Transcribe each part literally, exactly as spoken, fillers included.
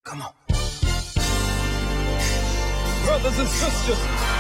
Come on. Brothers and sisters,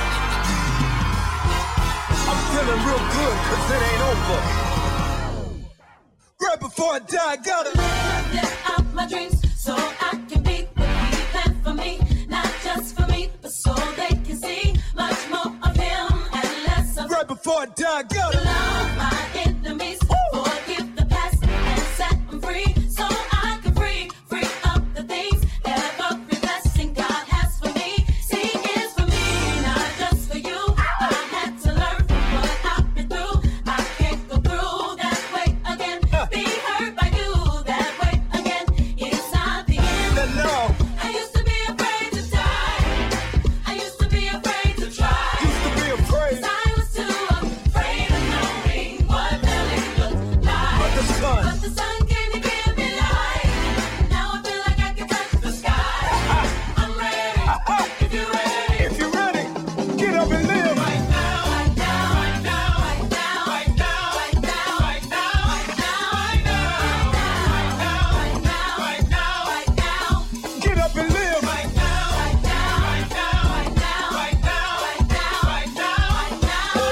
I'm feeling real good cause it ain't over. Right before I die, I gotta live out my dreams so I can be what he planned for me. Not just for me, but so they can see much more of him and less of right before I die, I gotta love my enemies, Woo! Forgive the past and set them free so I can free, free up the things every blessing God has for me. See, it's for me, not just for you. I had to learn from what I've been through. I can't go through that way again. Uh. Be hurt by you that way again. It's not the end. No, no. I used to be afraid to die. I used to be afraid to try. Used to be afraid. 'Cause I was too afraid of knowing what really looked like. But the sun. But the sun came to give me light. Now I feel like I can touch the sky. I'm ready. If you're ready. If you're ready, get up and live. Right now. Right now. Right now. Right now. Right now. Right now. Right now. Right now. Right now. Right now. Right now. Right now. Get up and live. Right now. Right now. Right now. Right now. Right now. Right now. Right now. Right now.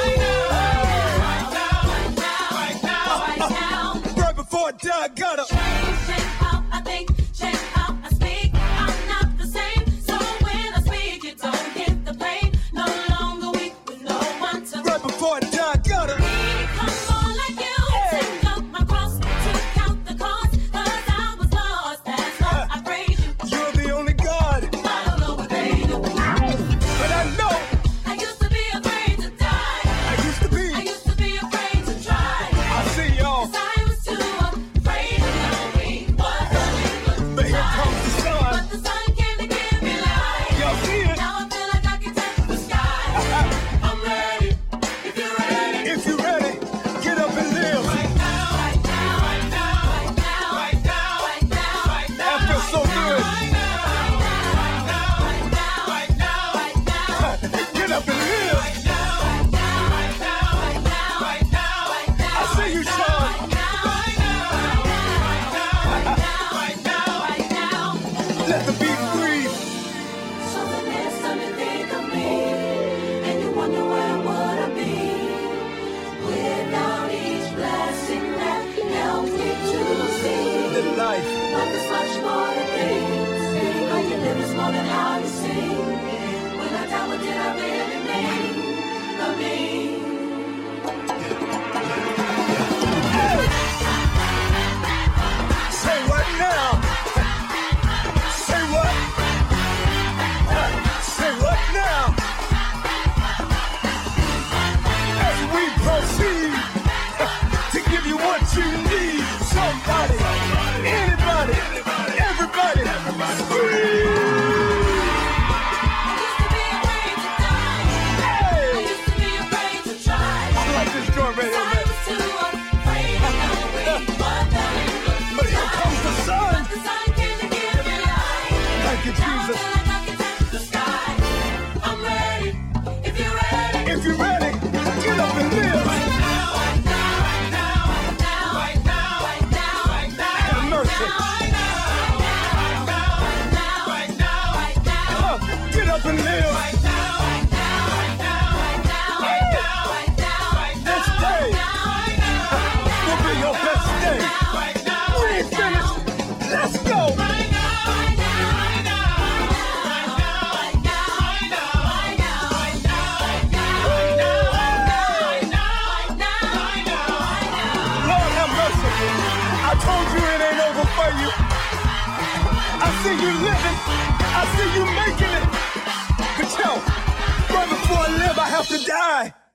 Right now. Right now. Right now. Right before I die, I gotta Change, change how I think, change how I speak. I'm not the same, so when I speak, you don't get the blame. No longer weak with no one to right before I die, I gotta become more like you. Take up my cross to count the cost, 'cause I was lost. That's why I praise you. You're the only God. I don't know what they do. But I know I used to be afraid to die. I used to be. I used to be afraid to try. I see y'all. 'Cause I was too afraid of knowing what really looked But here like. comes the sun. But the sun came to give me light. Y'all see it? Now I feel like I can touch the sky. I'm ready. If you're ready. If you're ready, get up and live. Right now. Right now. Right now. Right now. Right now. Right now. Right now. That feels so good. Right now. Right now. Right now. Right now. Right now. Get up and live. Right now. Right now. Right now. Right now. Right now. Right now. I see you, Sean. Right now. Right now. Right now. Right now. Right now. Let the beat breathe. So the next time you think of me and you wonder where would I be without each blessing that helped me to see The life. life is much more than things. How you live is more than how you sing. When I die, what did I really mean? I mean. Say what now? Say what? Say what now? As we proceed to give you what you need. Somebody, anybody, everybody, scream. I used to be afraid to die. I used to be afraid to try. I like this joint right here, I man. was too afraid of knowing what that looked But here like. comes the sun. But the sun came to give me light. Thank you, Now I Jesus. feel like I can touch the sky. I'm ready. If you're ready. If you're ready, get up and live. Right now. Right now. Right now. Right now. Right now. Right now. Right now. Have mercy. Right now. Right now. Right now. Right now. Right now. Uh, get up and live. Right now. Right now. Right now. Right now. Right now. Right now. Right now. This day will be your best day. Right now. We ain't finished. Let's go. Right now. Right now. Right now. Right now. Right now. Right now. Right now. Right now. Right now. Right now. Right now. Right now. Right now. Lord have mercy. I told you it ain't over for you. I see you living. I see you making it. But yo, right before I live, I have to die.